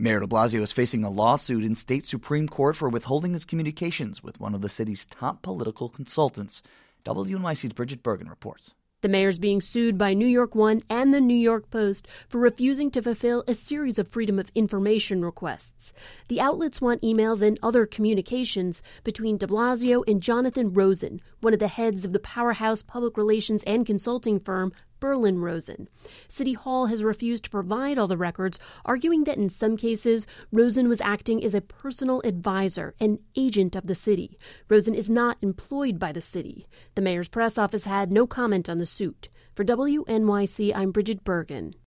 Mayor de Blasio is facing a lawsuit in state Supreme Court for withholding his communications with one of the city's top political consultants. WNYC's Bridget Bergen reports. The mayor's being sued by New York One and the New York Post for refusing to fulfill a series of Freedom of Information requests. The outlets want emails and other communications between de Blasio and Jonathan Rosen, one of the heads of the powerhouse public relations and consulting firm Berlin Rosen. City Hall has refused to provide all the records, arguing that in some cases, Rosen was acting as a personal advisor, an agent of the city. Rosen is not employed by the city. The mayor's press office had no comment on the suit. For WNYC, I'm Bridget Bergen.